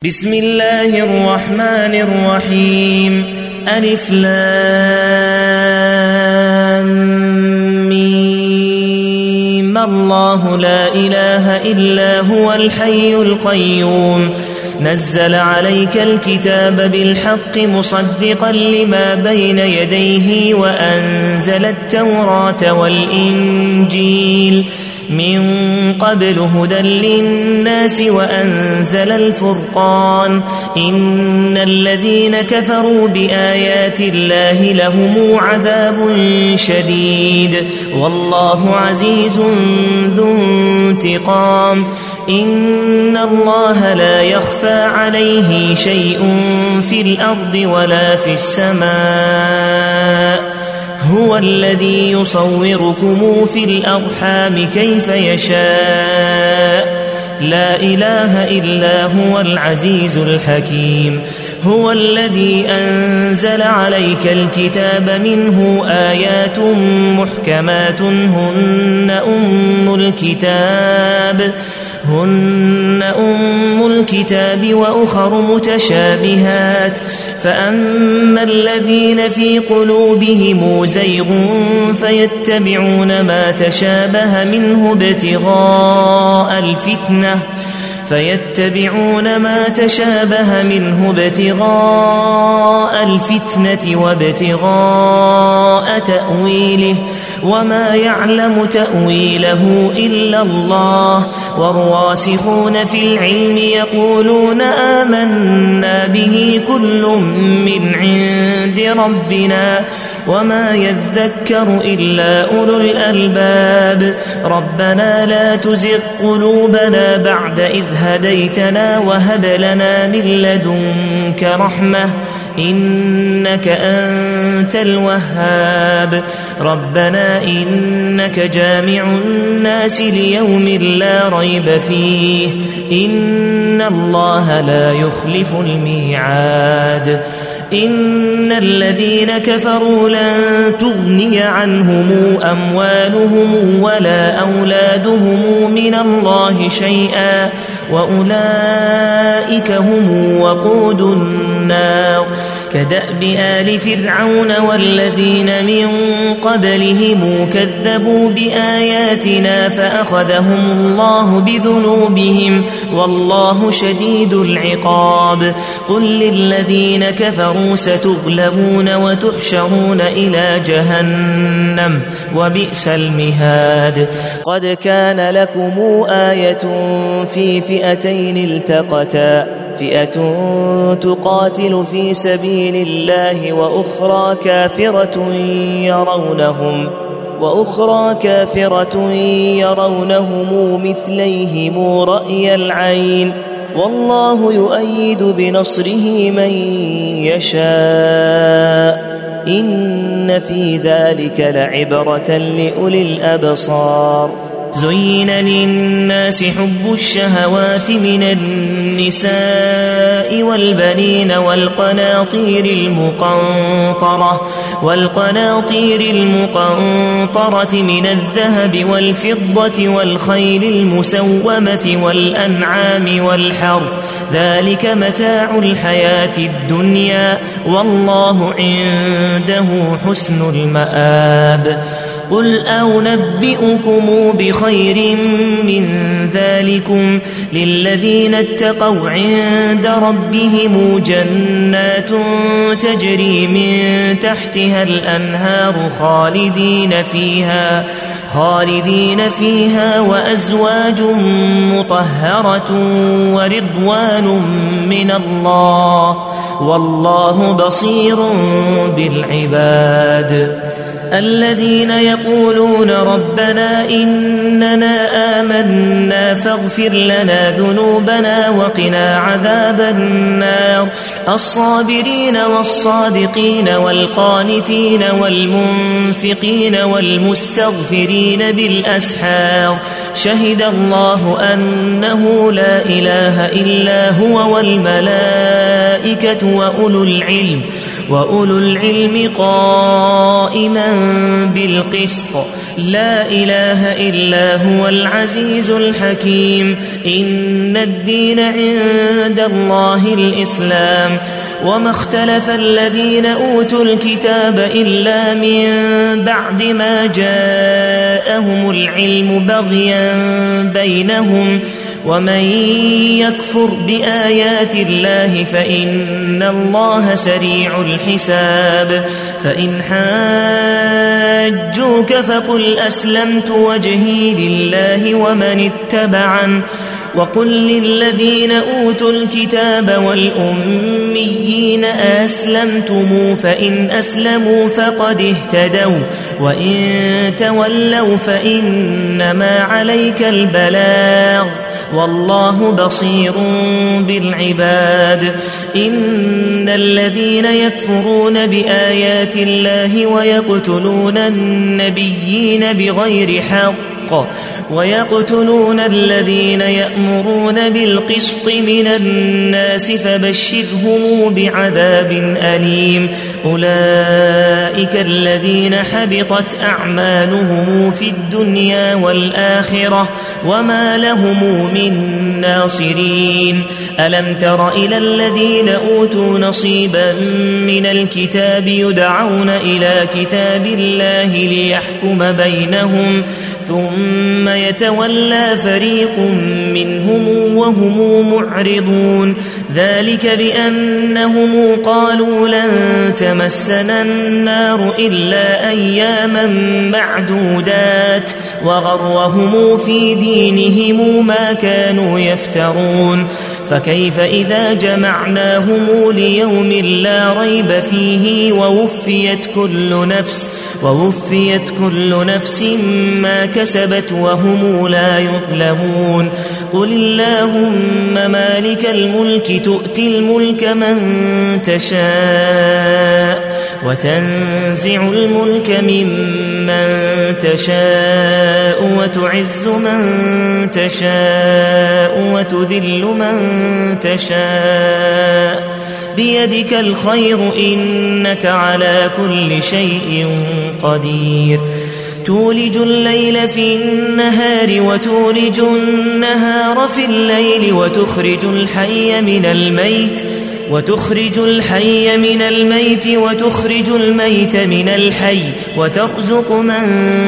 بسم الله الرحمن الرحيم ألف لام ميم الله لا إله إلا هو الحي القيوم نزل عليك الكتاب بالحق مصدقا لما بين يديه وأنزل التوراة والإنجيل من قبل هدى للناس وأنزل الفرقان إن الذين كفروا بآيات الله لهم عذاب شديد والله عزيز ذو انتقام إن الله لا يخفى عليه شيء في الأرض ولا في السماء هو الذي يصوركم في الأرحام كيف يشاء لا إله إلا هو العزيز الحكيم هو الذي أنزل عليك الكتاب منه آيات محكمات هن أم الكتاب وأخر متشابهات فأما الذين في قلوبهم زيغ فيتبعون ما تشابه منه ابتغاء الفتنة وابتغاء تأويله وما يعلم تأويله إلا الله والراسخون في العلم يقولون آمنا به كل من عند ربنا وما يذكر إلا أولو الألباب ربنا لا تزغ قلوبنا بعد إذ هديتنا وهب لنا من لدنك رحمة إنك أنت الوهاب ربنا إنك جامع الناس ليوم لا ريب فيه إن الله لا يخلف الميعاد إن الذين كفروا لن تغني عنهم أموالهم ولا أولادهم من الله شيئا وأولئك هم وقود النار كدأب آل فرعون والذين من قبلهم كذبوا بآياتنا فأخذهم الله بذنوبهم والله شديد العقاب قل للذين كفروا ستغلبون وتحشرون إلى جهنم وبئس المهاد قد كان لكم آية في فئتين التقتا فئة تقاتل في سبيل الله وأخرى كافرة يرونهم مثليهم رأي العين والله يؤيد بنصره من يشاء إن في ذلك لعبرة لأولي الأبصار زين للناس حب الشهوات من النساء والبنين والقناطير المقنطرة من الذهب والفضة والخيل المسومة والأنعام والحرث ذلك متاع الحياة الدنيا والله عنده حسن المآب قل أنبئكم بخير من ذلكم للذين اتقوا عند ربهم جنات تجري من تحتها الأنهار خالدين فيها وأزواج مطهرة ورضوان من الله والله بصير بالعباد الذين يقولون ربنا إننا آمنا فاغفر لنا ذنوبنا وقنا عذاب النار الصابرين والصادقين والقانتين والمنفقين والمستغفرين بالأسحار شهد الله أنه لا إله إلا هو والملائكة وأولو العلم وأولو العلم قائما بالقسط لا إله إلا هو العزيز الحكيم إن الدين عند الله الإسلام وما اختلف الذين أوتوا الكتاب إلا من بعد ما جاءهم العلم بغيا بينهم ومن يكفر بآيات الله فإن الله سريع الحساب فإن حاجوك فقل أسلمت وجهي لله ومن اتبعن وقل للذين أوتوا الكتاب والأميين أسلمتم فإن أسلموا فقد اهتدوا وإن تولوا فإنما عليك البلاغ والله بصير بالعباد إن الذين يكفرون بآيات الله ويقتلون النبيين بغير حق ويقتلون الذين يأمرون بالقسط من الناس فبشرهم بعذاب أليم أولئك الذين حبطت أعمالهم في الدنيا والآخرة وما لهم من ناصرين ألم تر إلى الذين أوتوا نصيبا من الكتاب يدعون إلى كتاب الله ليحكم بينهم ثم يتولى فريق منهم وهم معرضون ذلك بأنهم قالوا لن تمسنا النار إلا أياما معدودات وغرهم في دينهم ما كانوا يفترون فكيف إذا جمعناهم ليوم لا ريب فيه ووفيت كل نفس ما كسبت وهم لا يظلمون قل اللهم مالك الملك تؤتي الملك من تشاء وتنزع الملك ممن تشاء وتعز من تشاء وتذل من تشاء بيدك الخير إنك على كل شيء قدير تولج الليل في النهار وتولج النهار في الليل وتخرج الحي من الميت وتخرج الميت من الحي وترزق من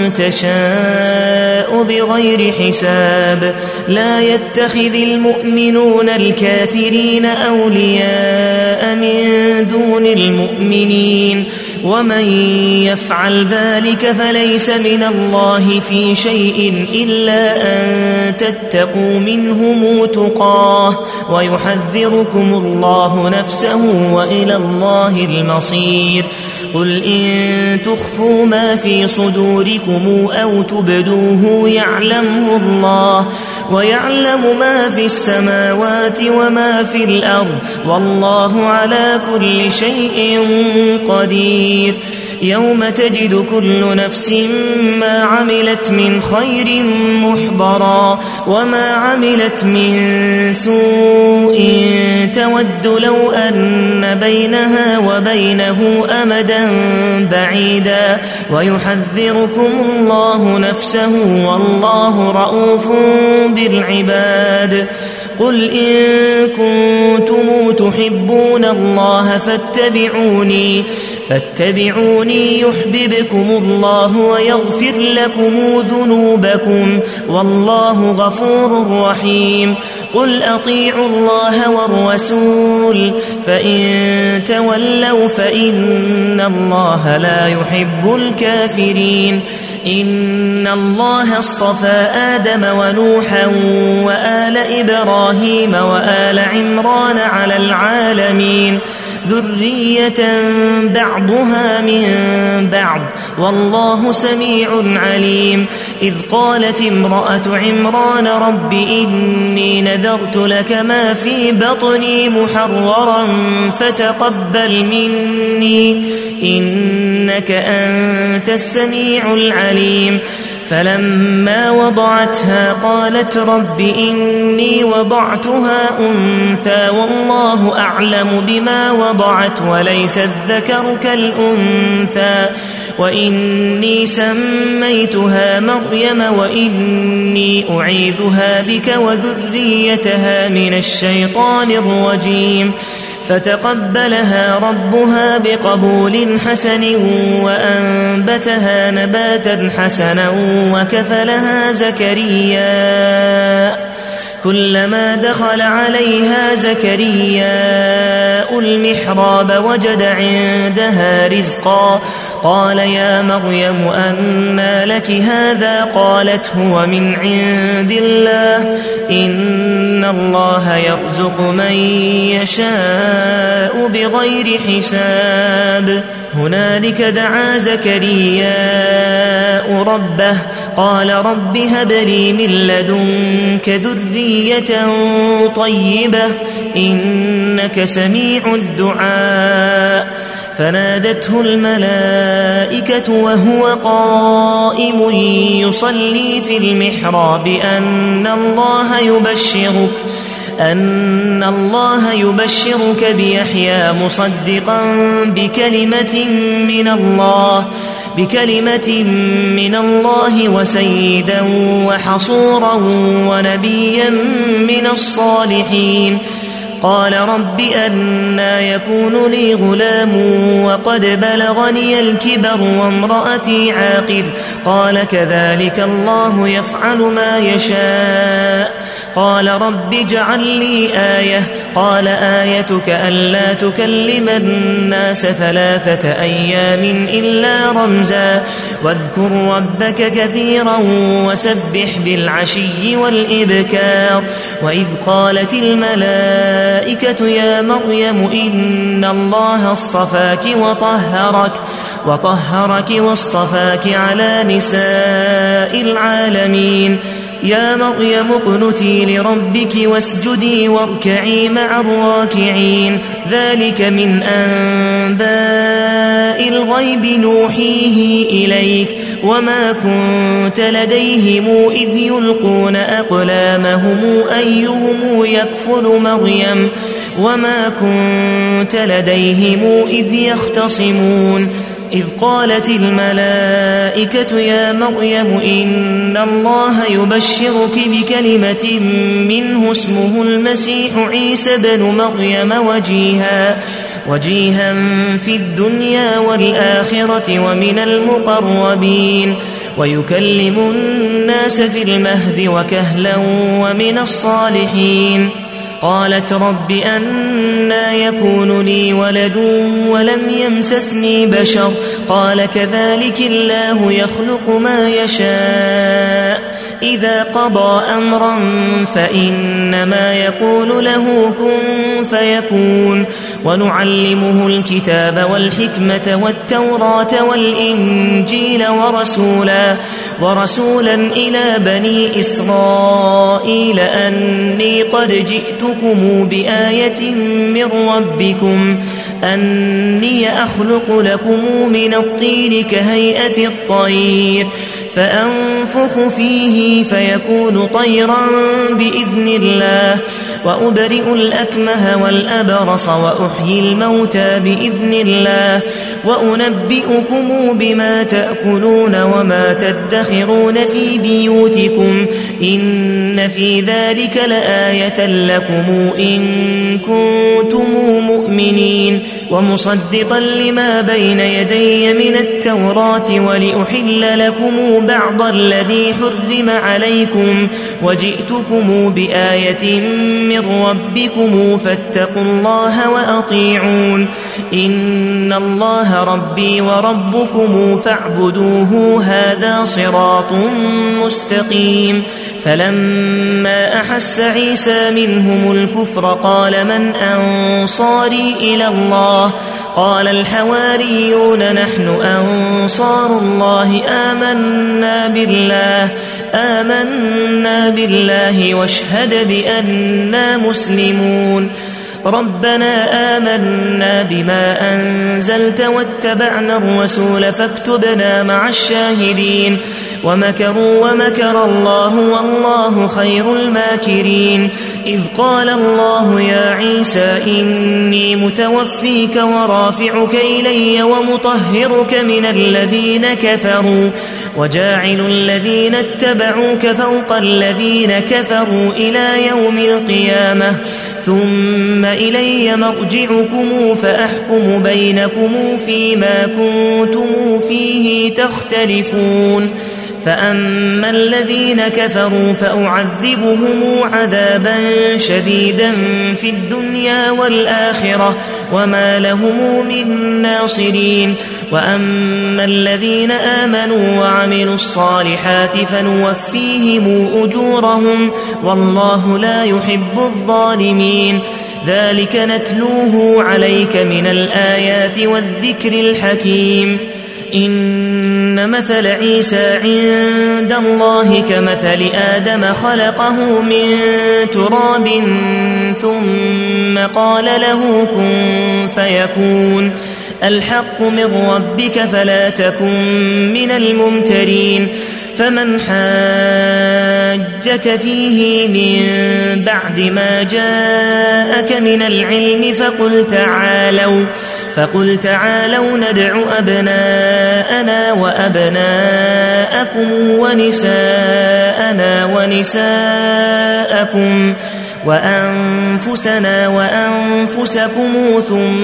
تشاء بغير حساب لا يتخذ المؤمنون الكافرين أولياء من دون المؤمنين ومن يفعل ذلك فليس من الله في شيء إلا أن تتقوا منهم تقاه ويحذركم الله نفسه وإلى الله المصير قل إن تخفوا ما في صدوركم أو تبدوه يعلمه الله ويعلم ما في السماوات وما في الأرض والله على كل شيء قدير يوم تجد كل نفس ما عملت من خير محضرا وما عملت من سوء تود لو أن بينها وبينه أمدا بعيدا ويحذركم الله نفسه والله رؤوف بالعباد قل إن كنتم تحبون الله فاتبعوني يحببكم الله ويغفر لكم ذنوبكم والله غفور رحيم قل أطيعوا الله والرسول فإن تولوا فإن الله لا يحب الكافرين إن الله اصطفى آدم ونوحا وآل إبراهيم وآل عمران على العالمين ذرية بعضها من بعض والله سميع عليم إذ قالت امرأة عمران رب إني نذرت لك ما في بطني محررا فتقبل مني إنك أنت السميع العليم فلما وضعتها قالت رب إني وضعتها أنثى والله أعلم بما وضعت وليس الذكر كالأنثى وإني سميتها مريم وإني أعيذها بك وذريتها من الشيطان الرجيم فتقبلها ربها بقبول حسن وأنبتها نباتا حسنا وكفلها زكريا كلما دخل عليها زكرياء المحراب وجد عندها رزقا قال يا مريم أنى لك هذا قالت هو من عند الله إن الله يرزق من يشاء بغير حساب هنالك دعا زكرياء ربه قال رب هب لي من لدنك ذرية طيبة إنك سميع الدعاء فنادته الملائكة وهو قائم يصلي في المحراب أن الله يبشرك بيحيى مصدقا بكلمة من الله وسيدا وحصورا ونبيا من الصالحين قال رب أنى يكون لي غلام وقد بلغني الكبر وامرأتي عاقر قال كذلك الله يفعل ما يشاء قال رب اجعل لي آية قال آيتك ألا تكلم الناس 3 أيام إلا رمزا واذكر ربك كثيرا وسبح بالعشي والإبكار وإذ قالت الملائكة يا مريم إن الله اصطفاك وطهرك واصطفاك على نساء العالمين يا مريم اقنتي لربك واسجدي واركعي مع الراكعين ذلك من أنباء الغيب نوحيه إليك وما كنت لديهم إذ يلقون أقلامهم أيهم يكفل مريم وما كنت لديهم إذ يختصمون إذ قالت الملائكة يا مريم إن الله يبشرك بكلمة منه اسمه المسيح عيسى بن مريم وجيها في الدنيا والآخرة ومن المقربين ويكلم الناس في المهد وكهلا ومن الصالحين قالت رب أنى يكون لي ولد ولم يمسسني بشر قال كذلك الله يخلق ما يشاء إذا قضى أمرا فإنما يقول له كن فيكون ونعلمه الكتاب والحكمة والتوراة والإنجيل ورسولا إلى بني إسرائيل أني قد جئتكم بآية من ربكم أني أخلق لكم من الطين كهيئة الطير فأنفخ فيه فيكون طيرا بإذن الله وأبرئ الأكمه والأبرص وأحيي الموتى بإذن الله وأنبئكم بما تأكلون وما تدخرون في بيوتكم إن في ذلك لآية لكم إن كنتم مؤمنين ومصدقا لما بين يدي من التوراة ولأحل لكم بعض الذي حرم عليكم وجئتكم بآية من ربكم فاتقوا الله وأطيعون إن الله ربي وربكم فاعبدوه هذا صراط مستقيم فلما أحس عيسى منهم الكفر قال من أنصاري إلى الله قال الحواريون نحن أنصار الله آمنا بالله واشهد بأننا مسلمون ربنا آمنا بما أنزلت واتبعنا الرسول فاكتبنا مع الشاهدين ومكروا ومكر الله والله خير الماكرين. إذ قال الله يا عيسى إني متوفيك ورافعك إلي ومطهرك من الذين كفروا وجاعل الذين اتبعوك فوق الذين كفروا إلى يوم القيامة ثم إلي مرجعكم فأحكم بينكم فيما كنتم فيه تختلفون. فأما الذين كفروا فأعذبهم عذابا شديدا في الدنيا والآخرة وما لهم من ناصرين. وأما الذين آمنوا وعملوا الصالحات فنوفيهم أجورهم والله لا يحب الظالمين. ذلك نتلوه عليك من الآيات والذكر الحكيم. إن مثل عيسى عند الله كمثل آدم خلقه من تراب ثم قال له كن فيكون. الحق من ربك فلا تكن من الممترين. فمن حاجك فيه من بعد ما جاءك من العلم فقل تعالوا ندع أبناءنا وأبناءكم ونساءنا ونساءكم وأنفسنا وأنفسكم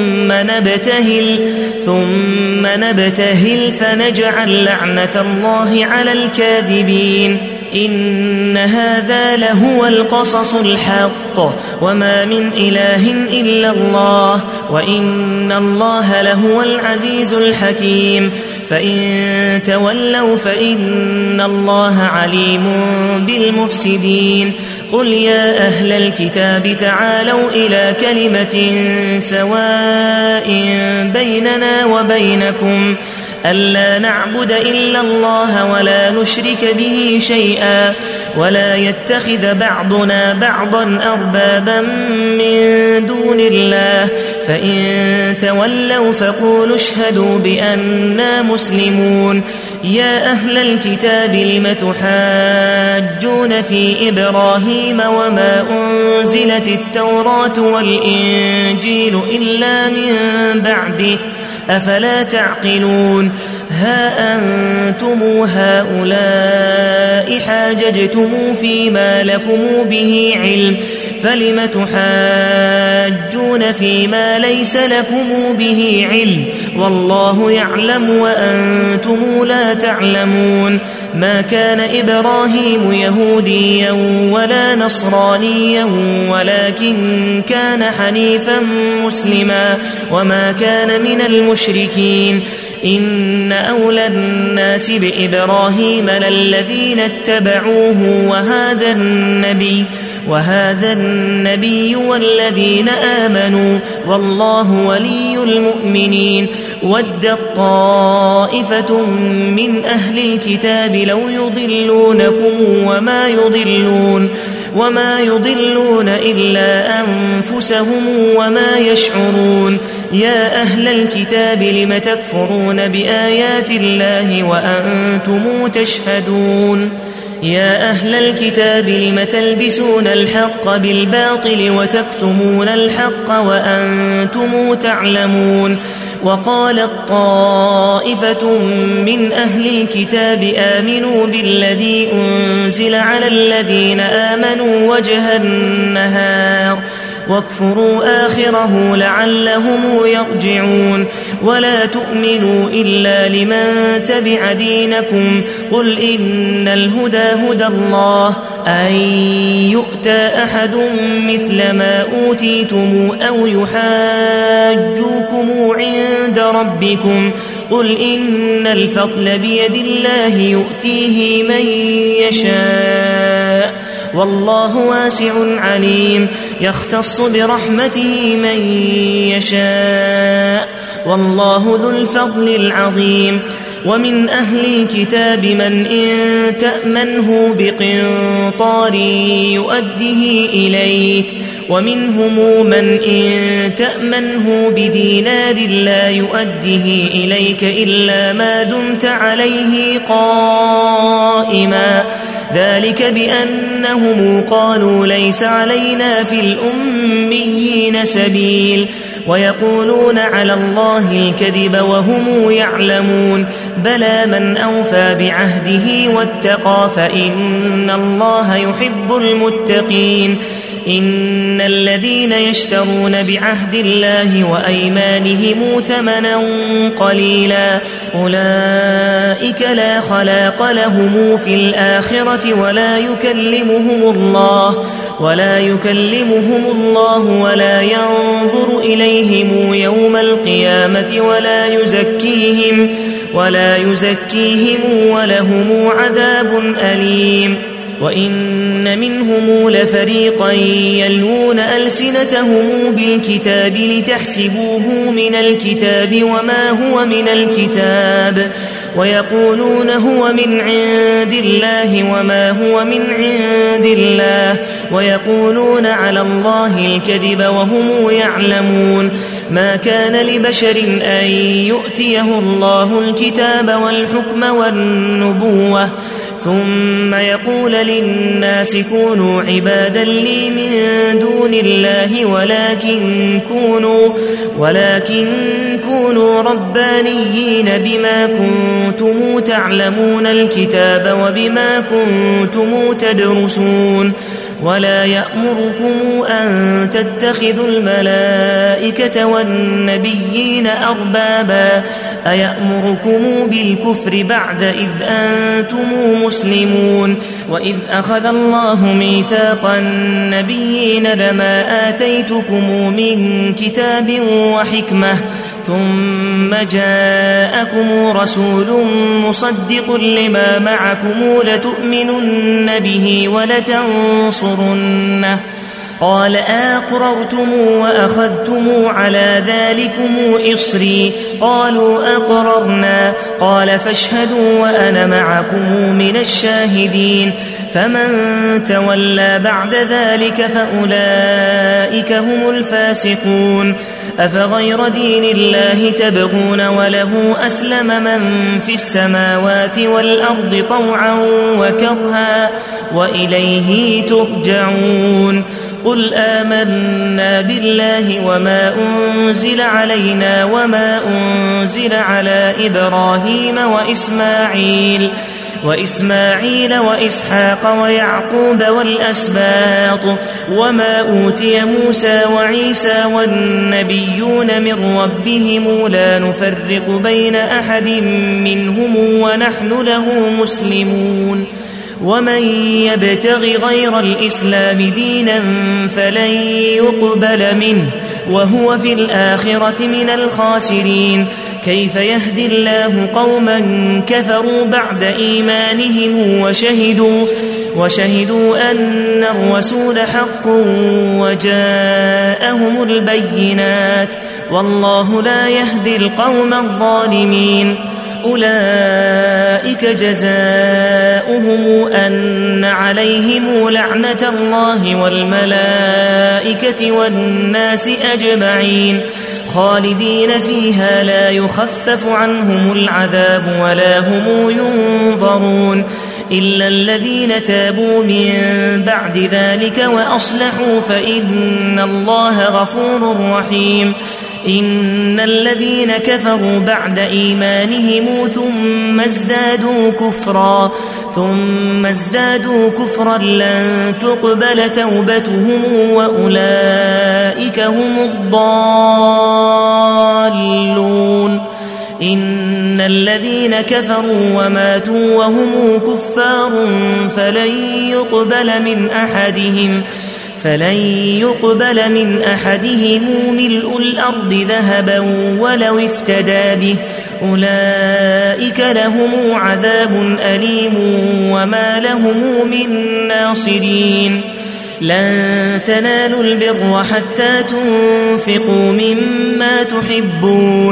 ثم نبتهل فنجعل لعنة الله على الكاذبين. إن هذا لهو القصص الحق وما من إله إلا الله وإن الله لهو العزيز الحكيم. فإن تولوا فإن الله عليم بالمفسدين. قل يا أهل الكتاب تعالوا إلى كلمة سواء بيننا وبينكم ألا نعبد إلا الله ولا نشرك به شيئا ولا يتخذ بعضنا بعضا أربابا من دون الله. فإن تولوا فقولوا اشهدوا بأننا مسلمون. يا أهل الكتاب لم تحاجون في إبراهيم وما أنزلت التوراة والإنجيل إلا من بعده أفلا تعقلون. ها أنتم هؤلاء حاججتم فيما لكم به علم فلم تحاجون فيما ليس لكم به علم والله يعلم وأنتم لا تعلمون. ما كان إبراهيم يهوديا ولا نصرانيا ولكن كان حنيفا مسلما وما كان من المشركين. إن أولى الناس بإبراهيم للذين اتبعوه وهذا النبي والذين آمنوا والله ولي المؤمنين. ودت طائفة من أهل الكتاب لو يضلونكم وما يضلون إلا أنفسهم وما يشعرون. يا أهل الكتاب لم تكفرون بآيات الله وأنتم تشهدون. يا أهل الكتاب لم تلبسون الحق بالباطل وتكتمون الحق وأنتم تعلمون. وقالت طائفة من أهل الكتاب آمنوا بالذي أنزل على الذين آمنوا وجه النهار واكفروا آخره لعلهم يرجعون. ولا تؤمنوا إلا لمن تبع دينكم قل إن الهدى هدى الله أن يؤتى أحد مثل ما أوتيتم أو يحاجوكم عند ربكم قل إن الفضل بيد الله يؤتيه من يشاء والله واسع عليم. يختص برحمته من يشاء والله ذو الفضل العظيم. ومن أهل الكتاب من إن تأمنه بقنطار يؤده إليك ومنهم من إن تأمنه بدينار لا يؤده إليك إلا ما دمت عليه قائما ذلك بأنهم قالوا ليس علينا في الأميين سبيل ويقولون على الله الكذب وهم يعلمون بلى من أوفى بعهده واتقى فإن الله يحب المتقين إن الذين يشترون بعهد الله وأيمانهم ثمنا قليلا أولئك لا خلاق لهم في الآخرة ولا يكلمهم الله ولا ينظر إليهم يوم القيامة ولا يزكيهم ولهم عذاب أليم وإن منهم لفريقا يلوون ألسنتهم بالكتاب لتحسبوه من الكتاب وما هو من الكتاب ويقولون هو من عند الله وما هو من عند الله ويقولون على الله الكذب وهم يعلمون ما كان لبشر أن يؤتيه الله الكتاب والحكم والنبوة ثم يقول للناس كونوا عبادا لي من دون الله ولكن كونوا ربانيين بما كنتم تعلمون الكتاب وبما كنتم تدرسون ولا يأمركم أن تتخذوا الملائكة والنبيين أربابا أيأمركم بالكفر بعد إذ أنتم مسلمون وإذ أخذ الله ميثاق النبيين لما آتيتكم من كتاب وحكمة ثم جاءكم رسول مصدق لما معكم لتؤمنن به ولتنصرنه قال أقررتم وأخذتم على ذلكم إصري قالوا أقررنا قال فاشهدوا وأنا معكم من الشاهدين فمن تولى بعد ذلك فأولئك هم الفاسقون أفغير دين الله تبغون وله أسلم من في السماوات والأرض طوعا وكرها وإليه ترجعون قل آمنا بالله وما أنزل علينا وما أنزل على إبراهيم وإسماعيل وإسحاق ويعقوب والأسباط وما أوتي موسى وعيسى والنبيون من ربهم لا نفرق بين أحد منهم ونحن له مسلمون ومن يبتغ غير الإسلام دينا فلن يقبل منه وهو في الآخرة من الخاسرين كيف يهدي الله قوما كفروا بعد إيمانهم وشهدوا أن الرسول حق وجاءهم البينات والله لا يهدي القوم الظالمين أولئك جزاؤهم أن عليهم لعنة الله والملائكة والناس أجمعين خالدين فيها لا يخفف عنهم العذاب ولا هم ينظرون إلا الذين تابوا من بعد ذلك وأصلحوا فإن الله غفور رحيم إن الذين كفروا بعد إيمانهم ثم ازدادوا كفرا لن تقبل توبتهم وأولئك هم الضالون إن الذين كفروا وماتوا وهم كفار فلن يقبل من أحدهم ملء الأرض ذهبا ولو افتدى به أولئك لهم عذاب أليم وما لهم من ناصرين لن تنالوا البر حتى تنفقوا مما تحبون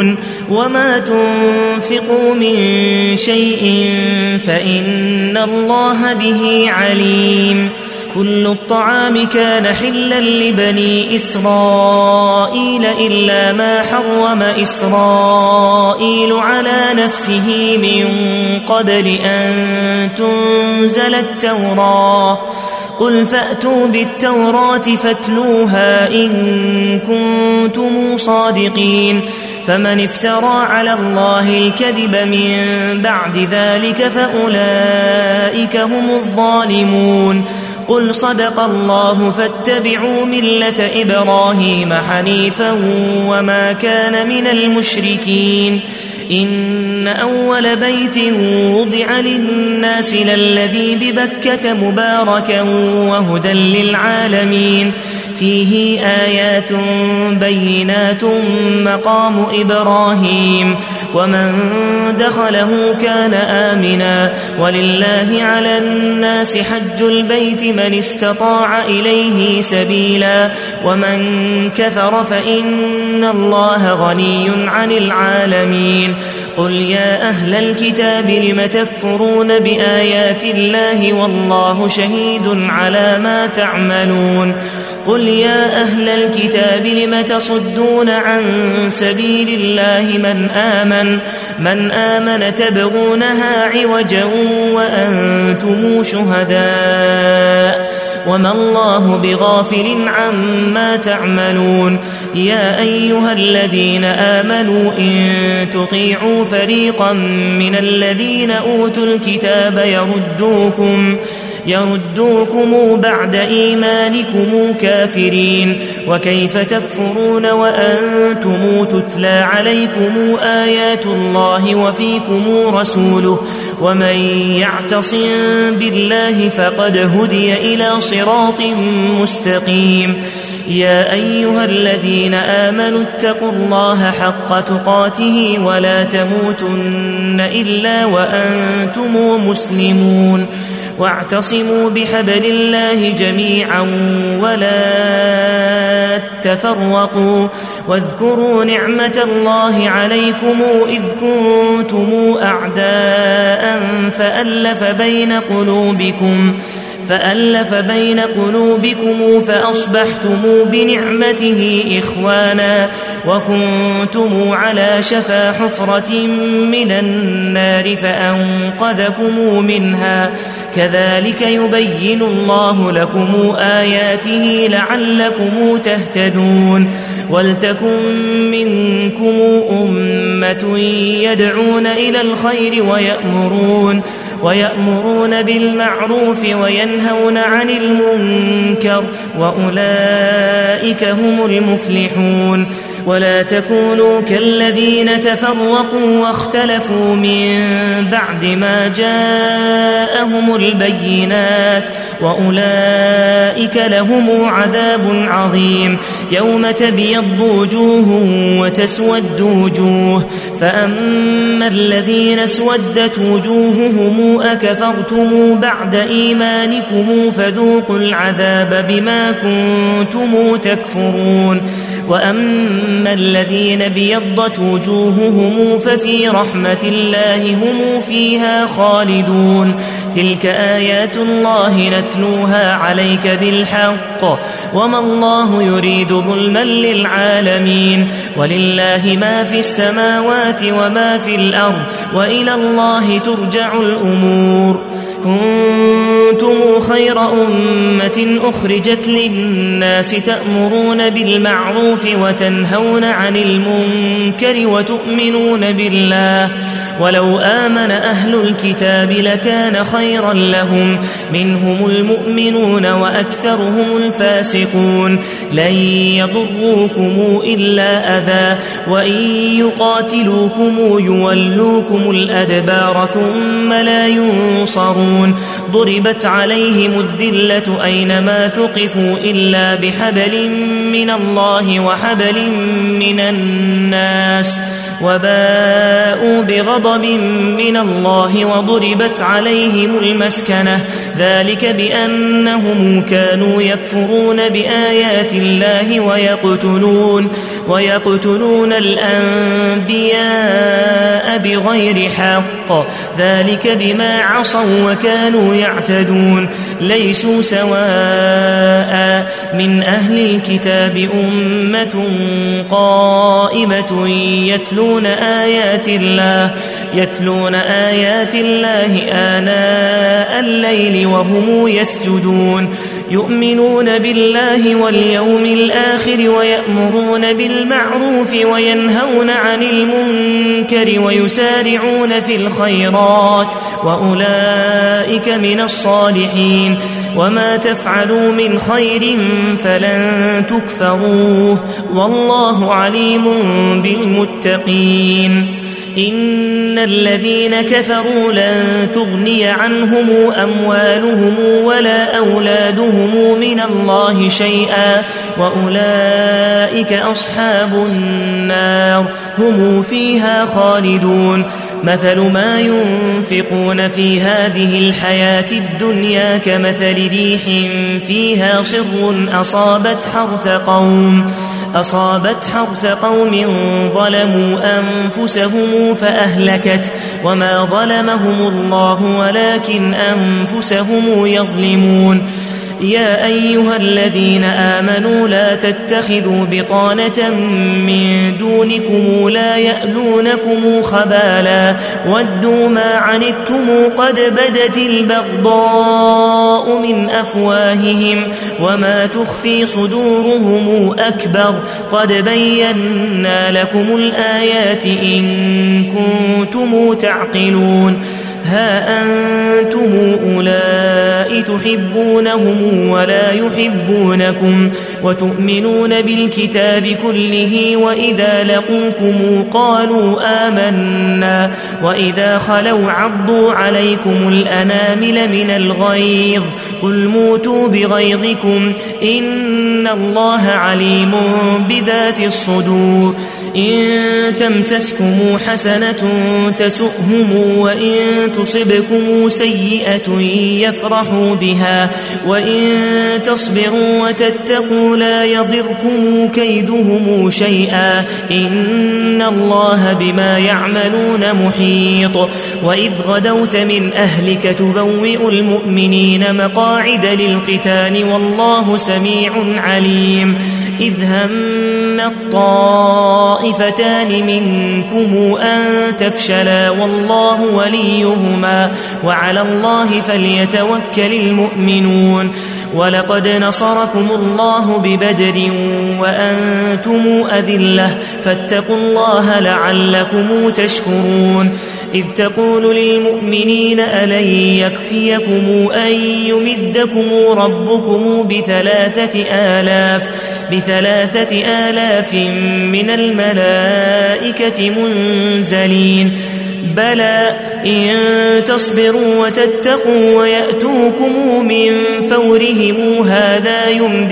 وما تنفقوا من شيء فإن الله به عليم كل الطعام كان حلا لبني إسرائيل إلا ما حرم إسرائيل على نفسه من قبل أن تنزل التوراة قل فأتوا بالتوراة فاتلوها إن كنتم صادقين فمن افترى على الله الكذب من بعد ذلك فأولئك هم الظالمون قل صدق الله فاتبعوا ملة إبراهيم حنيفا وما كان من المشركين إن أول بيت وضع للناس للذي ببكة مباركا وهدى للعالمين فيه آيات بينات مقام إبراهيم ومن دخله كان آمنا ولله على الناس حج البيت من استطاع إليه سبيلا ومن كفر فإن الله غني عن العالمين قل يا أهل الكتاب لم تكفرون بآيات الله والله شهيد على ما تعملون قل يا أهل الكتاب لم تصدون عن سبيل الله من آمن تبغونها عوجا وأنتم شهداء وما الله بغافل عما تعملون يا أيها الذين آمنوا إن تطيعوا فريقا من الذين أوتوا الكتاب يردوكم بعد إيمانكم كافرين وكيف تكفرون وأنتم تتلى عليكم آيات الله وفيكم رسوله ومن يعتصم بالله فقد هدي إلى صراط مستقيم يا أيها الذين آمنوا اتقوا الله حق تقاته ولا تموتن إلا وأنتم مسلمون واعتصموا بحبل الله جميعا ولا تفرقوا واذكروا نعمة الله عليكم إذ كنتم أعداء فألف بين قلوبكم فأصبحتم بنعمته إخوانا وكنتم على شفا حفرة من النار فأنقذكم منها كذلك يبين الله لكم آياته لعلكم تهتدون ولتكن منكم أمة يدعون إلى الخير ويأمرون بالمعروف وينهون عن المنكر وأولئك هم المفلحون ولا تكونوا كالذين تفرقوا واختلفوا من بعد ما جاءهم البينات وأولئك لهم عذاب عظيم يوم تبيض وجوه وتسود وجوه فأما الذين اسودت وجوههم أكفرتم بعد إيمانكم فذوقوا العذاب بما كنتم تكفرون وأما الذين بيضت وجوههم ففي رحمة الله هم فيها خالدون تلك آيات الله نتلوها عليك بالحق وما الله يريد ظلما للعالمين ولله ما في السماوات وما في الأرض وإلى الله ترجع الأمور كنتم خير أمة أخرجت للناس تأمرون بالمعروف وتنهون عن المنكر وتؤمنون بالله ولو آمن أهل الكتاب لكان خيرا لهم منهم المؤمنون وأكثرهم الفاسقون لن يضروكم إلا أذى وإن يقاتلوكم يولوكم الأدبار ثم لا ينصرون ضربت عليهم الذلة أينما ثقفوا إلا بحبل من الله وحبل من الناس وباءوا بغضب من الله وضربت عليهم المسكنة ذلك بأنهم كانوا يكفرون بآيات الله ويقتلون الأنبياء بغير حق ذلك بما عصوا وكانوا يعتدون ليسوا سواء من أهل الكتاب أمة قائمة يتلون آيات الله آناء الليل وهم يسجدون يؤمنون بالله واليوم الآخر ويأمرون بالمعروف وينهون عن المنكر ويسارعون في الخيرات وأولئك من الصالحين وما تفعلوا من خير فلن تكفروه والله عليم بالمتقين إن الذين كفروا لن تغني عنهم أموالهم ولا أولادهم من الله شيئا وأولئك أصحاب النار هم فيها خالدون مثل ما ينفقون في هذه الحياة الدنيا كمثل ريح فيها صر أصابت حرث قوم ظلموا أنفسهم فأهلكت وما ظلمهم الله ولكن أنفسهم يظلمون يا أيها الذين آمنوا لا تتخذوا بطانة من دونكم لا يألونكم خبالا ودوا ما عنتم قد بدت البغضاء من أفواههم وما تخفي صدورهم أكبر قد بينا لكم الآيات إن كنتم تعقلون ها أنتم أولئك تحبونهم ولا يحبونكم وتؤمنون بالكتاب كله وإذا لقوكم قالوا آمنا وإذا خلوا عضوا عليكم الأنامل من الغيظ قل موتوا بغيظكم إن الله عليم بذات الصدور إن تمسسكم حسنة تسؤهم وإن تصبكم سيئة يفرحوا بها وإن تصبروا وتتقوا لا يضركم كيدهم شيئا إن الله بما يعملون محيط وإذ غدوت من أهلك تبوئ المؤمنين مقاعد للقتال والله سميع عليم إذ هم الطائفتان منكم أن تفشلا والله وليهما وعلى الله فليتوكل المؤمنون ولقد نصركم الله ببدر وأنتم أذلة فاتقوا الله لعلكم تشكرون إذ تقول للمؤمنين ألن يكفيكم أن يمدكم ربكم بثلاثة آلاف من الملائكة منزلين بلى إن تصبروا وتتقوا ويأتوكم من فورهم هذا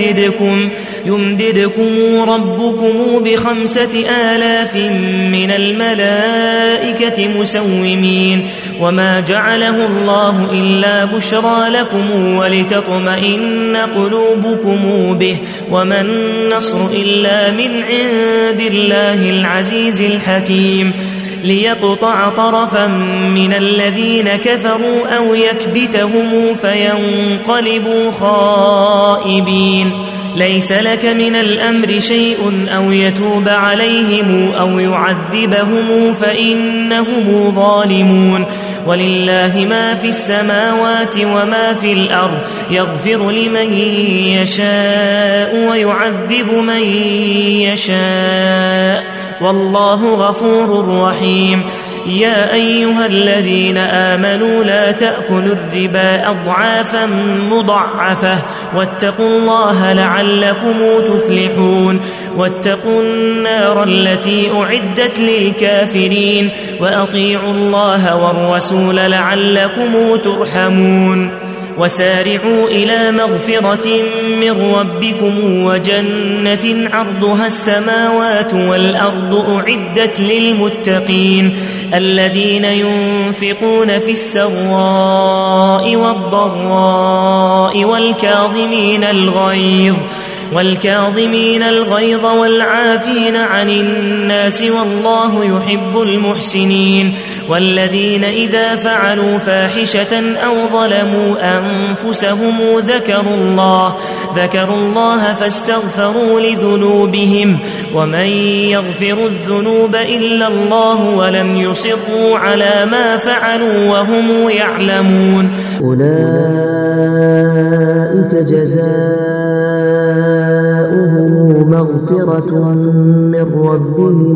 يمددكم ربكم ب5,000 من الملائكة مسومين وما جعله الله إلا بشرى لكم ولتطمئن قلوبكم به وما النصر إلا من عند الله العزيز الحكيم ليقطع طرفا من الذين كفروا أو يكبتهم فينقلبوا خائبين ليس لك من الأمر شيء أو يتوب عليهم أو يعذبهم فإنهم ظالمون ولله ما في السماوات وما في الأرض يغفر لمن يشاء ويعذب من يشاء والله غفور رحيم يا أيها الذين آمنوا لا تأكلوا الربا أضعافا مضاعفة واتقوا الله لعلكم تفلحون واتقوا النار التي أعدت للكافرين وأطيعوا الله والرسول لعلكم ترحمون وسارعوا إلى مغفرة من ربكم وجنة عرضها السماوات والأرض أعدت للمتقين الذين ينفقون في السراء والضراء والكاظمين الغيظ والعافين عن الناس والله يحب المحسنين والذين إذا فعلوا فاحشة أو ظلموا أنفسهم ذكروا الله فاستغفروا لذنوبهم ومن يغفر الذنوب إلا الله ولم يصروا على ما فعلوا وهم يعلمون أولئك جزاؤهم مغفرة من ربهم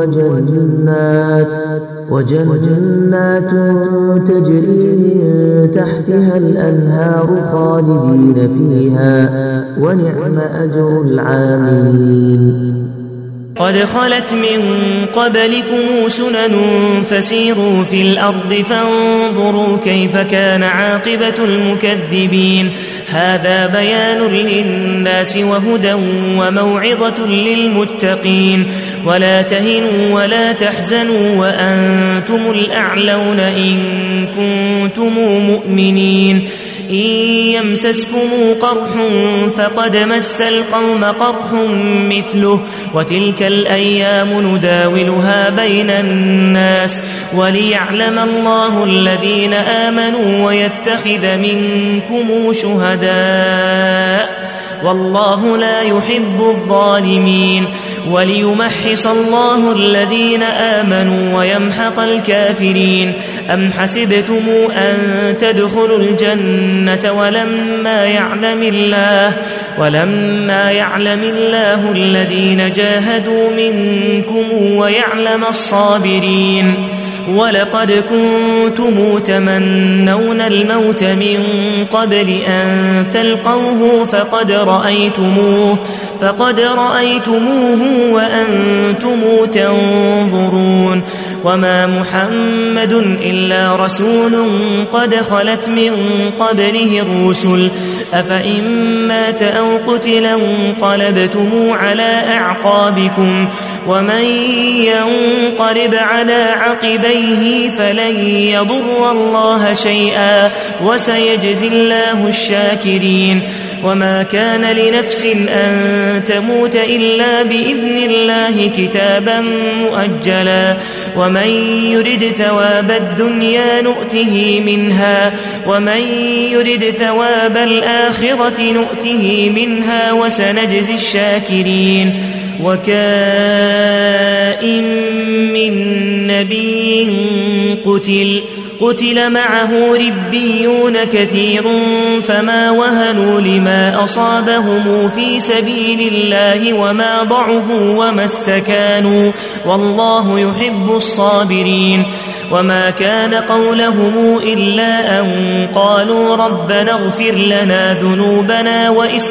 وجنات تجري من تحتها الأنهار خالدين فيها ونعم أجر العاملين قد خلت من قبلكم سنن فسيروا في الأرض فانظروا كيف كان عاقبة المكذبين هذا بيان للناس وهدى وموعظة للمتقين ولا تهنوا ولا تحزنوا وأنتم الأعلون إن كنتم مؤمنين إن يمسسكم قرح فقد مس القوم قرح مثله وتلك الأيام نداولها بين الناس وليعلم الله الذين آمنوا ويتخذ منكم شهداء والله لا يحب الظالمين وليمحص الله الذين آمنوا ويمحق الكافرين أم حسبتم أن تدخلوا الجنة ولما يعلم الله الذين جاهدوا منكم ويعلم الصابرين ولقد كنتم تمنون الموت من قبل أن تلقوه فقد رأيتموه وأنتم تنظرون وما محمد إلا رسول قد خلت من قبله الرسل أفإن مات أو قتل انقلبتم على أعقابكم ومن ينقلب على عقبيه فلن يضر الله شيئا وسيجزي الله الشاكرين وما كان لنفس أن تموت إلا بإذن الله كتابا مؤجلا ومن يرد ثواب الدنيا نؤته منها ومن يرد ثواب الآخرة نؤته منها وسنجزي الشاكرين وكائن من نبي قتل معه ربيون كثير فما وهنوا لما أصابهم في سبيل الله وما ضعفوا وما استكانوا والله يحب الصابرين وما كان قولهم إلا أن قالوا ربنا اغفر لنا ذنوبنا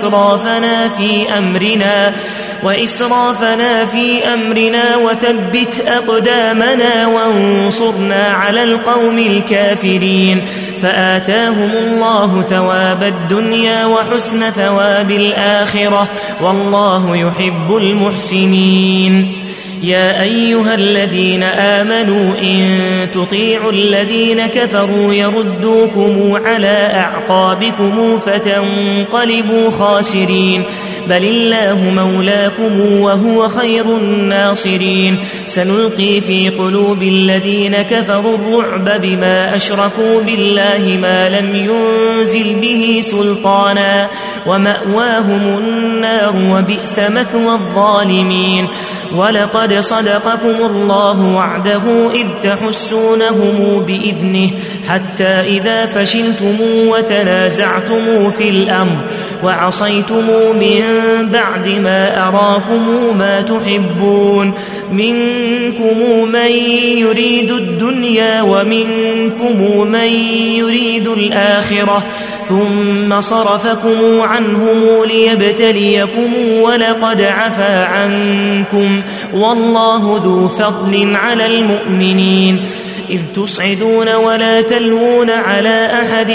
وإسرافنا في أمرنا وثبت أقدامنا وانصرنا على القوم الكافرين فآتاهم الله ثواب الدنيا وحسن ثواب الآخرة والله يحب المحسنين يا أيها الذين آمنوا إن تطيعوا الذين كفروا يردوكم على أعقابكم فتنقلبوا خاسرين بل الله مولاكم وهو خير الناصرين سنلقي في قلوب الذين كفروا الرعب بما أشركوا بالله ما لم ينزل به سلطانا ومأواهم النار وبئس مثوى الظالمين ولقد صدقكم الله وعده إذ تحسونهم بإذنه حتى إذا فشلتم وتنازعتم في الأمر وعصيتم من بعد ما أراكم ما تحبون منكم من يريد الدنيا ومنكم من يريد الآخرة ثم صرفكم عنهم ليبتليكم ولقد عفا عنكم والله ذو فضل على المؤمنين إذ تصعدون ولا تلوون على أحد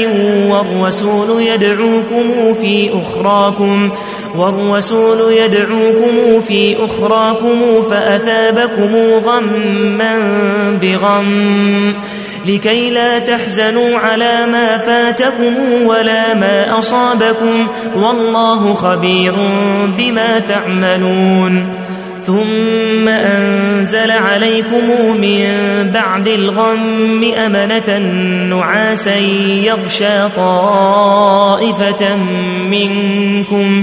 والرسول يدعوكم في أخراكم فأثابكم غما بغم لكي لا تحزنوا على ما فاتكم ولا ما أصابكم والله خبير بما تعملون ثم أنزل عليكم من بعد الغم أمنة نعاسا يغشى طائفة منكم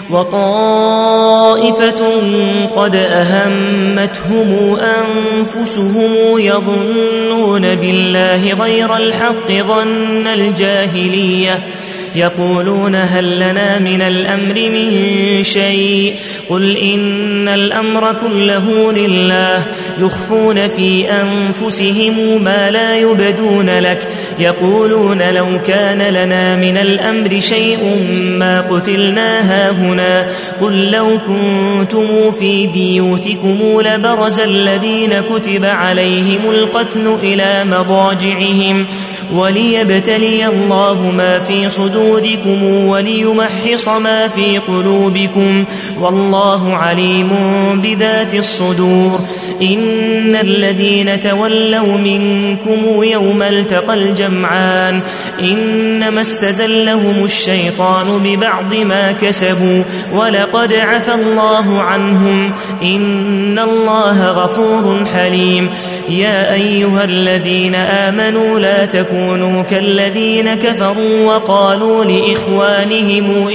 وطائفة قد أهمتهم أنفسهم يظنون بالله غير الحق ظن الجاهلية يقولون هل لنا من الأمر من شيء قل إن الأمر كله لله يخفون في أنفسهم ما لا يبدون لك يقولون لو كان لنا من الأمر شيء ما قتلنا هاهنا قل لو كنتم في بيوتكم لبرز الذين كتب عليهم القتل إلى مضاجعهم وليبتلي الله ما في صدوركم وليمحص ما في قلوبكم والله عليم بذات الصدور إن الذين تولوا منكم يوم التقى الجمعان إنما استزلهم الشيطان ببعض ما كسبوا ولقد عفى الله عنهم إن الله غفور حليم يا أيها الذين آمنوا لا تكونوا كالذين كفروا وقالوا لإخوانهم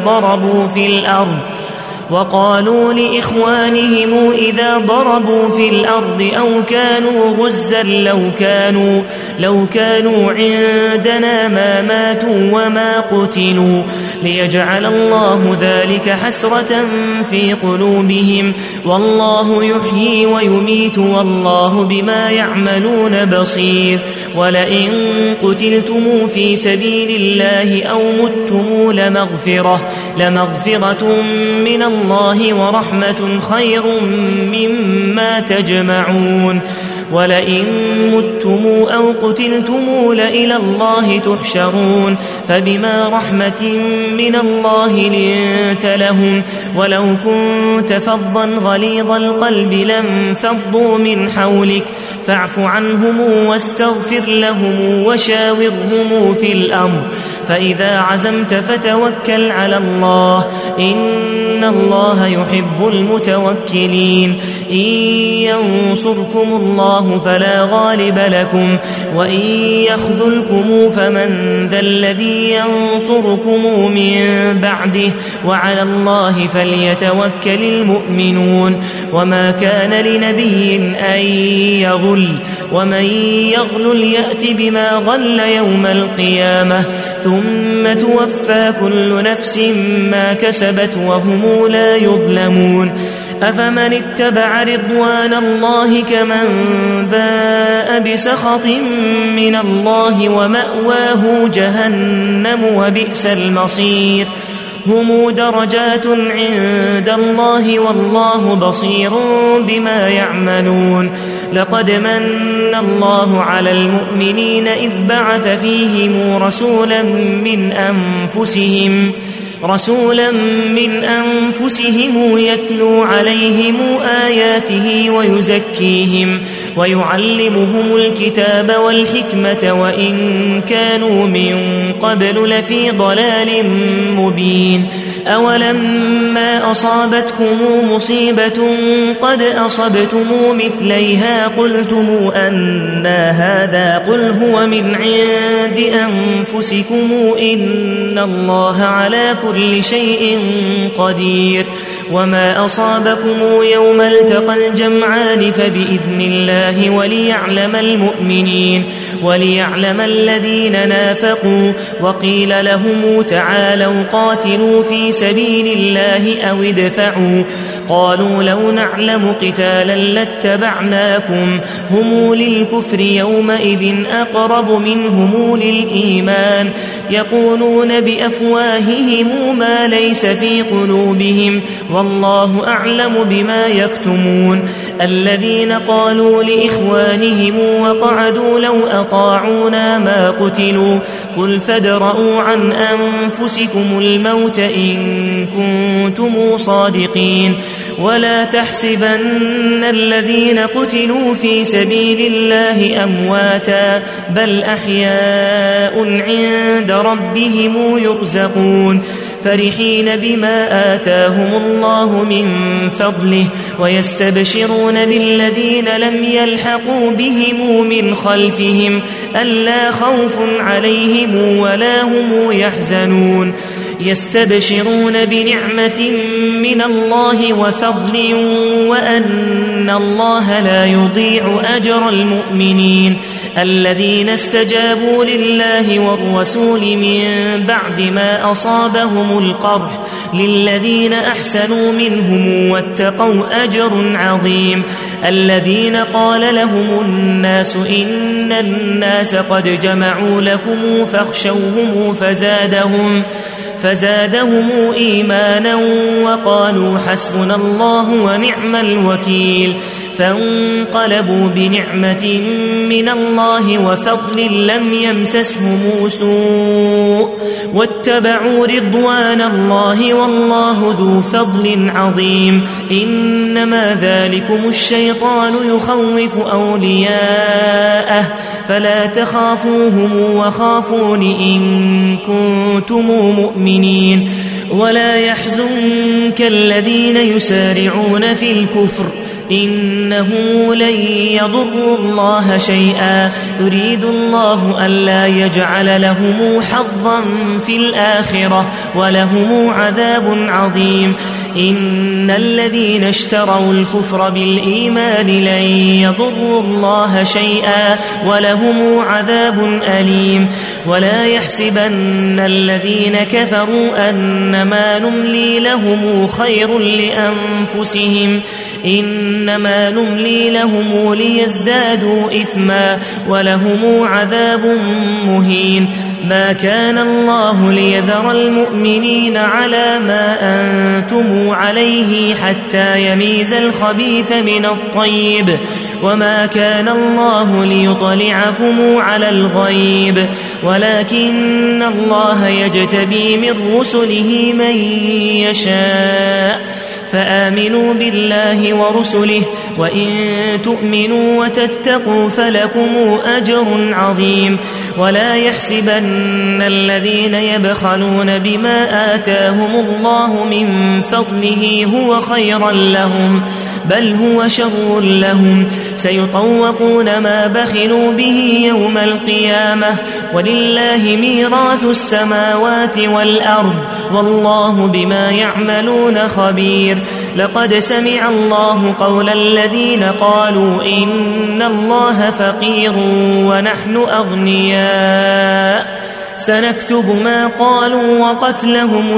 إذا ضربوا في الأرض أو كانوا غزا لو كانوا عندنا ما ماتوا وما قتلوا ليجعل الله ذلك حسرة في قلوبهم والله يحيي ويميت والله بما يعملون بصير ولئن قتلتم في سبيل الله أو متم لمغفرة من الله ورحمة خير مما تجمعون ولئن متم أو قتلتم لإلى الله تحشرون فبما رحمة من الله لنت لهم ولو كنت فظا غليظ القلب لانفضوا من حولك فاعف عنهم واستغفر لهم وشاورهم في الأمر فإذا عزمت فتوكل على الله إن الله يحب المتوكلين إن ينصركم الله فلا غالب لكم وإن يخذلكم فمن ذا الذي ينصركم من بعده وعلى الله فليتوكل المؤمنون وما كان لنبي أن يغل ومن يغلل يأت بما غل يوم القيامة ثم توفى كل نفس ما كسبت وهم لا يظلمون أفمن اتبع رضوان الله كمن باء بسخط من الله ومأواه جهنم وبئس المصير هم درجات عند الله والله بصير بما يعملون لقد من الله على المؤمنين إذ بعث فيهم رسولا من أنفسهم يتلو عليهم آياته ويزكيهم ويعلمهم الكتاب والحكمة وإن كانوا من قبل لفي ضلال مبين أولما أصابتكم مصيبة قد أصبتم مثليها قلتم أنى هذا قل هو من عند أنفسكم إن الله على كل شيء قدير وما أصابكم يوم التقى الجمعان فبإذن الله وليعلم المؤمنين وليعلم الذين نافقوا وقيل لهم تعالوا قاتلوا في سبيل الله أو ادفعوا قالوا لو نعلم قتالا لاتبعناكم هم للكفر يومئذ أقرب منهم للإيمان يقولون بأفواههم ما ليس في قلوبهم والله أعلم بما يكتمون الذين قالوا لإخوانهم وقعدوا لو أطاعونا ما قتلوا قل فادرءوا عن أنفسكم الموت إن كنتم صادقين ولا تحسبن الذين قتلوا في سبيل الله أمواتا بل أحياء عند ربهم يرزقون فرحين بما آتاهم الله من فضله ويستبشرون بالذين لم يلحقوا بهم من خلفهم ألا خوف عليهم ولا هم يحزنون يستبشرون بنعمة من الله وفضل وأن الله لا يضيع أجر المؤمنين الذين استجابوا لله والرسول من بعد ما أصابهم القرح للذين أحسنوا منهم واتقوا أجر عظيم الذين قال لهم الناس إن الناس قد جمعوا لكم فاخشوهم فزادهم إيمانا وقالوا حسبنا الله ونعم الوكيل فانقلبوا بنعمة من الله وفضل لم يمسسهم سوء واتبعوا رضوان الله والله ذو فضل عظيم إنما ذلكم الشيطان يخوف أولياءه فلا تخافوهم وخافون إن كنتم مؤمنين ولا يحزنك الذين يسارعون في الكفر إنه لن يضروا الله شيئا يريد الله ألا يجعل لهم حظا في الآخرة ولهم عذاب عظيم إن الذين اشتروا الكفر بالإيمان لن يضروا الله شيئا ولهم عذاب أليم ولا يحسبن الذين كفروا أنما نملي لهم خير لأنفسهم إنما نملي لهم ليزدادوا إثما ولهم عذاب مهين ما كان الله ليذر المؤمنين على ما أنتم عليه حتى يميز الخبيث من الطيب وما كان الله ليطلعكم على الغيب ولكن الله يجتبي من رسله من يشاء فآمنوا بالله ورسله وإن تؤمنوا وتتقوا فلكم أجر عظيم ولا يحسبن الذين يبخلون بما آتاهم الله من فضله هو خيرا لهم بل هو شر لهم سيطوقون ما بخلوا به يوم القيامة ولله ميراث السماوات والأرض والله بما يعملون خبير لقد سمع الله قول الذين قالوا إن الله فقير ونحن أغنياء سنكتب ما قالوا وقتلهم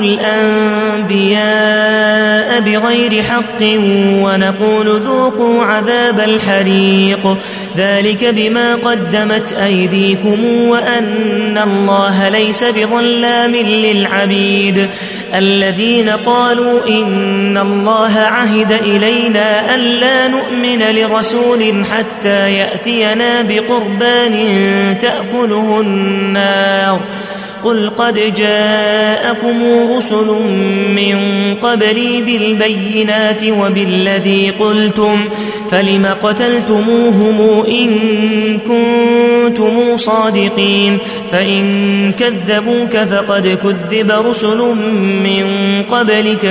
الأنبياء بغير حق ونقول ذوقوا عذاب الحريق ذلك بما قدمت أيديكم وأن الله ليس بظلام للعبيد الذين قالوا إن الله عهد إلينا ألا نؤمن لرسول حتى يأتينا بقربان تأكله النار قل قد جاءكم رسل من قبلي بالبينات وبالذي قلتم فلم قتلتموهم إن كنتم صادقين فإن كذبوك فقد كذب رسل من قبلك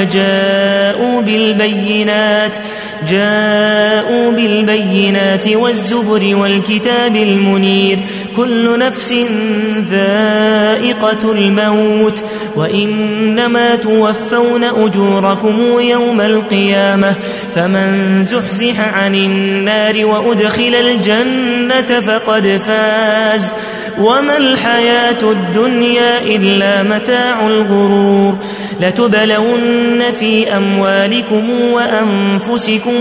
جاءوا بالبينات والزبر والكتاب المنير كل نفس ذائقة الموت وإنما توفون أجوركم يوم القيامة فمن زحزح عن النار وأدخل الجنة فقد فاز وما الحياة الدنيا إلا متاع الغرور لتبلون في أموالكم وأنفسكم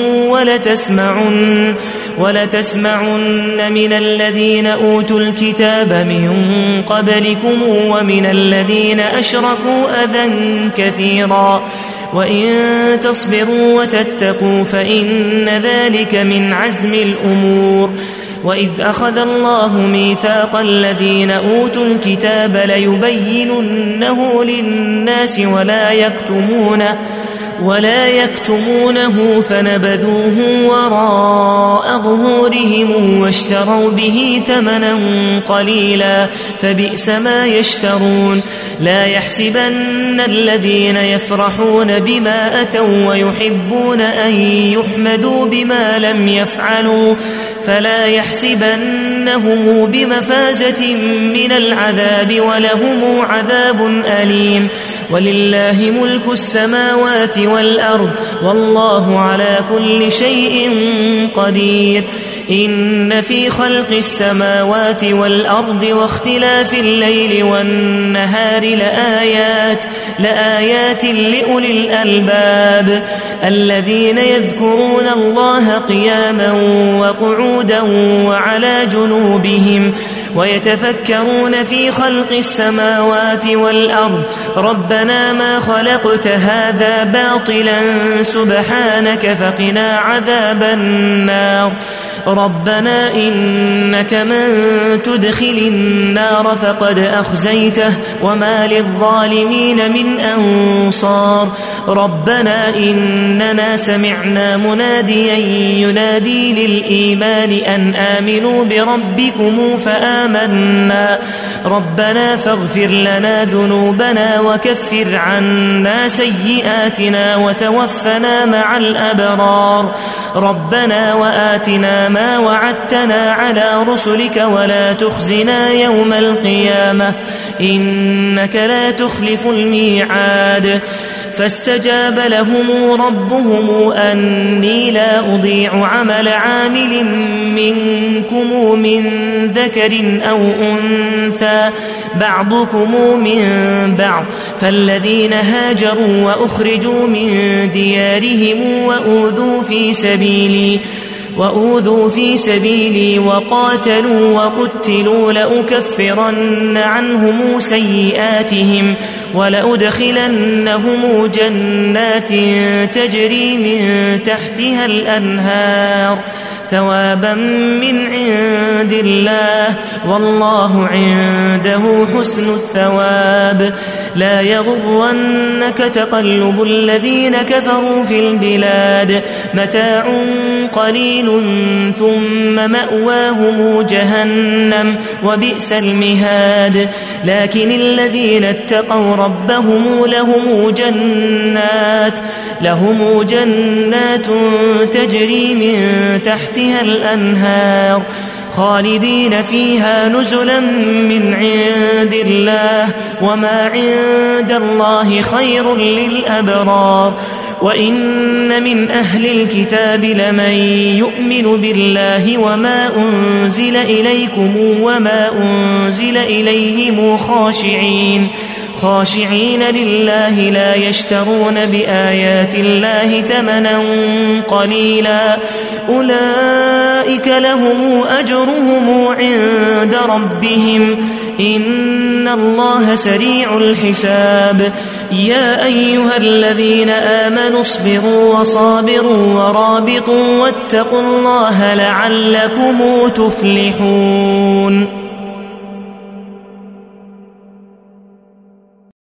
ولتسمعن من الذين أوتوا الكتاب من قبلكم ومن الذين أشركوا أذى كثيرا وإن تصبروا وتتقوا فإن ذلك من عزم الأمور. وإذ أخذ الله ميثاق الذين أوتوا الكتاب ليبيننه للناس ولا يكتمونه فنبذوه وراء ظهورهم واشتروا به ثمنا قليلا فبئس ما يشترون. لا يحسبن الذين يفرحون بما أتوا ويحبون أن يحمدوا بما لم يفعلوا فلا يحسبنهم بمفازة من العذاب ولهم عذاب أليم. ولله ملك السماوات والأرض والله على كل شيء قدير. إن في خلق السماوات والأرض واختلاف الليل والنهار لآيات لأولي الألباب الذين يذكرون الله قياما وقعودا وعلى جنوبهم ويتفكرون في خلق السماوات والأرض ربنا ما خلقت هذا باطلا سبحانك فقنا عذاب النار. ربنا إنك من تدخل النار فقد أخزيته وما للظالمين من أنصار. ربنا إننا سمعنا مناديا ينادي للإيمان أن آمنوا بربكم فآمنا. ربنا فاغفر لنا ذنوبنا وكفر عنا سيئاتنا وتوفنا مع الأبرار. ربنا وآتنا ما وعدتنا على رسلك ولا تخزنا يوم القيامة إنك لا تخلف الميعاد. فاستجاب لهم ربهم أني لا أضيع عمل عامل منكم من ذكر أو أنثى بعضكم من بعض. فالذين هاجروا وأخرجوا من ديارهم وأوذوا في سبيلي وقاتلوا وقتلوا لأكفرن عنهم سيئاتهم ولأدخلنهم جنات تجري من تحتها الأنهار ثوابا من عند الله والله عنده حسن الثواب. لا يغرنك تقلب الذين كفروا في البلاد متاع قليل ثم مأواهم جهنم وبئس المهاد. لكن الذين اتقوا ربهم لهم جنات تجري من تحتها الأنهار خالدين فيها نزلا من عند الله وما عند الله خير للأبرار. وإن من أهل الكتاب لمن يؤمن بالله وما أنزل إليكم وما أنزل إليهم خاشعين لله لا يشترون بآيات الله ثمنا قليلا أولئك لهم أجرهم عند ربهم إن الله سريع الحساب. يا أيها الذين آمنوا اصبروا وصابروا ورابطوا واتقوا الله لعلكم تفلحون.